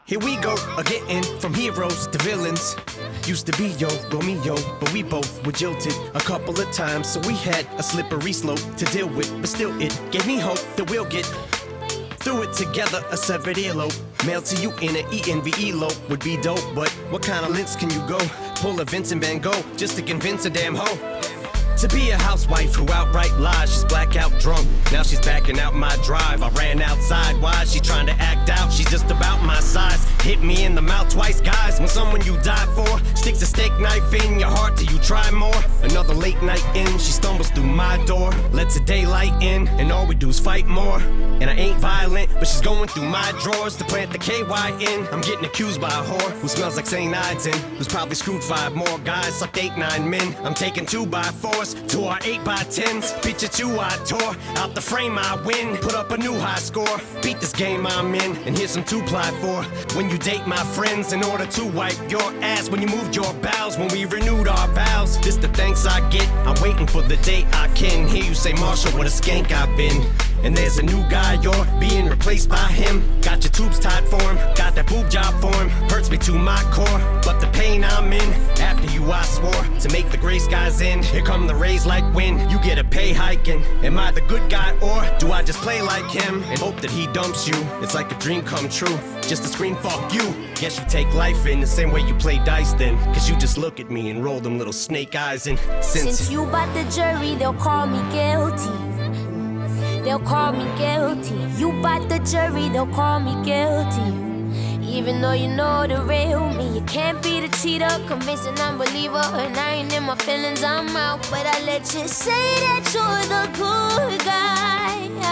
Here we go, getting from heroes to villains. Used to be yo, Romeo, but we both were jilted a couple of times, so we had a slippery slope to deal with. But still, it gave me hope that we'll get through it together. A severed earlobe, mailed to you in an ENVE lope would be dope. But what kind of lengths can you go? Pull a Vincent Van Gogh just to convince a damn hoe to be a housewife who outright lies. She's blackout drunk, now she's backing out my drive. I ran outside, why is she trying to act out? She's just about my size, hit me in the mouth twice, guys. When someone you die for sticks a steak knife in your heart, do you try more? Another late night in, she stumbles through my door, lets the daylight in, and all we do is fight more. And I ain't violent, but she's going through my drawers to plant the KY in. I'm getting accused by a whore who smells like St. Ides and who's probably screwed 5 more guys, sucked 8, 9 men. I'm taking 2x4s to our 8x10s. Picture 2 I tore out the frame, I win. Put up a new high score, beat this game I'm in, and here's some 2-ply for when you date my friends in order to wipe your ass. When you moved your bowels, when we renewed our vows. This the thanks I get, I'm waiting for the day I can hear you say, Marshall, what a skank I've been. And there's a new guy, you're being replaced by him. Got your tubes tied for him, got that boob job for him. Hurts me to my core, but the pain I'm in. After you I swore to make the gray skies end. Here come the rays like wind, you get a pay hiking. Am I the good guy or do I just play like him and hope that he dumps you? It's like a dream come true, just a scream fuck you. Guess you take life in the same way you play dice then, cause you just look at me and roll them little snake eyes. And since you bought the jury, they'll call me guilty. They'll call me guilty. You bought the jury, they'll call me guilty. Even though you know the real me, you can't be the cheater, convincing unbeliever. And I ain't in my feelings, I'm out. But I let you say that you're the good guy.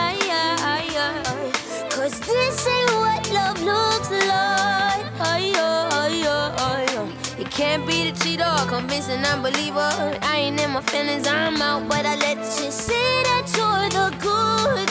Cause this ain't what love looks like. You can't be the cheater, convincing unbeliever. I ain't in my feelings, I'm out. But I let you say that you're the good